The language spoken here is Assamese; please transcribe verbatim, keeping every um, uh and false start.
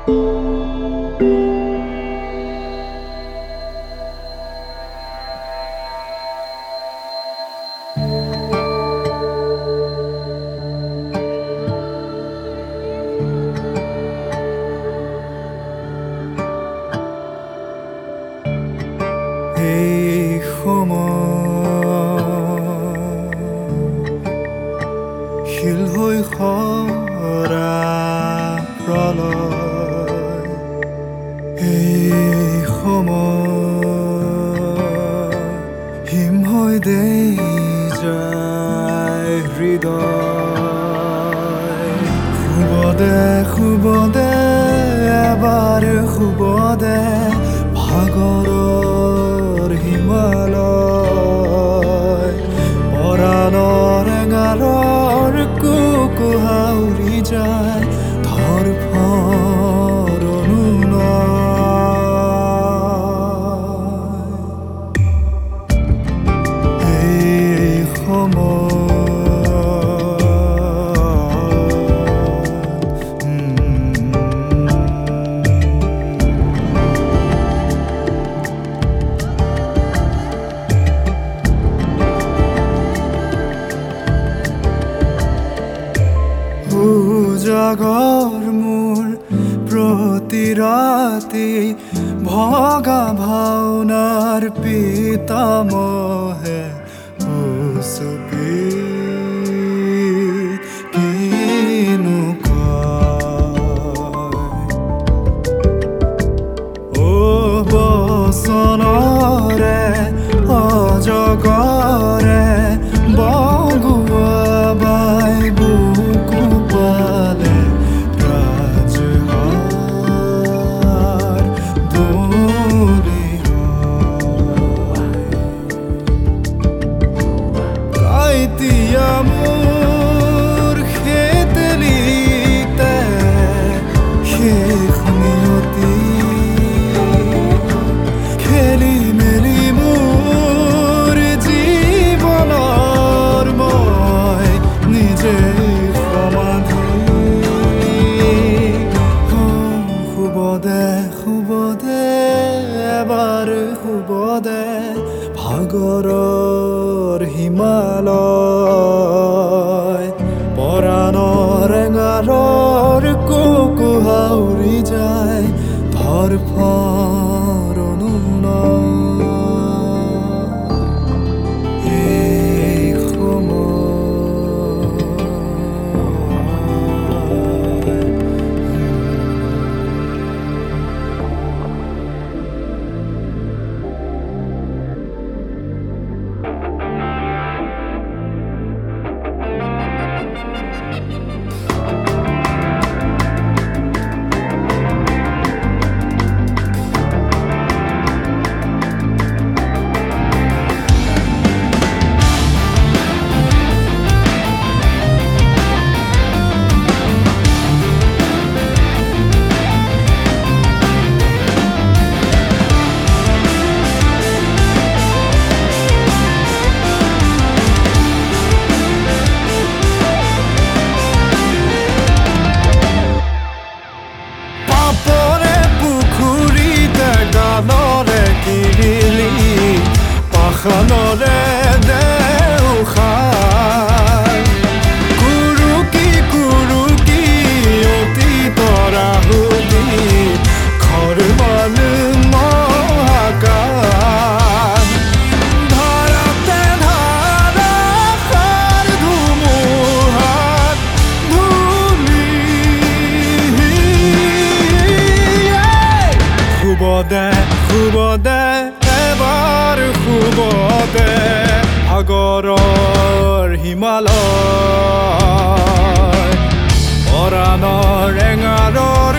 এই সময় শিল হৈ খৰা প্ৰলয় এই সময় হিম হৈ দেই যায় হৃদয় শুব দে শুব দে এবাৰ শুব দে ভাগৰৰ হিমালয় পৰাণৰ এঙাৰৰ কুকুহাউৰি যায় ধৰফৰ অনুনয় এই সময় জাগৰ মোৰ প্ৰতি ৰাতি ভগা ভাওনাৰ পিতামহে উচুপি কিনো কয় অ বচনৰে অজগৰে বগুৱা বাই বুকু পালে ৰাজহাড় দোলে কাইতিয়া মোৰ খেতেলিতে শেষ নিয়তি খেলি মেলি মোৰ জীৱনৰ মই নিজে সমাধি শুব দে শুব দে এবাৰ শুব দে ভাগৰৰ হিমালয় পৰাণৰ এঙাৰৰ কুকুহাউৰি যায় ধৰফৰ অনুনয় এই সময় পাখনৰে দেউখাৰ কুৰুকি কুৰুকি অতি তৰাহুতি ঘৰ মান মহাকাশ ধৰাতে ধাৰাসাৰ ধুমুহাত ধূলি শুব দে শুব দে এবাৰ শুব দে সাগৰৰ হিমালয় পৰাণৰ এঙাৰৰ